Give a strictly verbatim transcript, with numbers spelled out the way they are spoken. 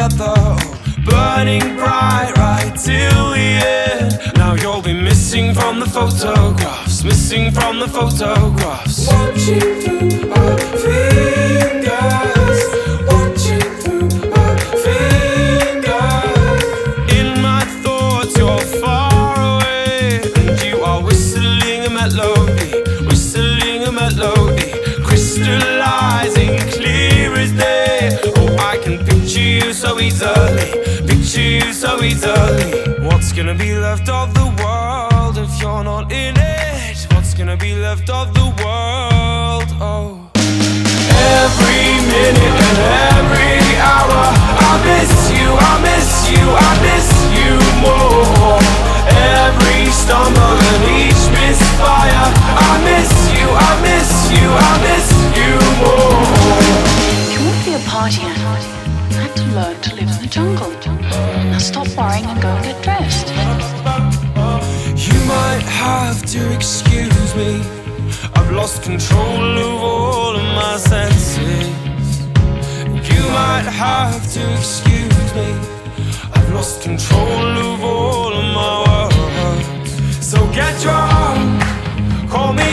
together, burning bright right till the end. Now you'll be missing from the photographs, missing from the photographs. Watching through our fingers, watching through our fingers. In my thoughts you're far away, and you are whistling a melody, whistling a melody, crystallizing clear as day. Oh, I can picture you so easily, picture you so easily. What's gonna be left of the world if you're not in it? What's gonna be left of the world? Oh, every minute and every hour I miss you, I miss you, I miss you more. Every stumble and each misfire, I miss you, I miss you, I miss you more. If you want to be a party animal, you have to learn to live in the jungle. Now stop worrying and go and get dressed. You might have to excuse me, I've lost control of all of my senses. You might have to excuse me, I've lost control of all of my words. So get drunk, call me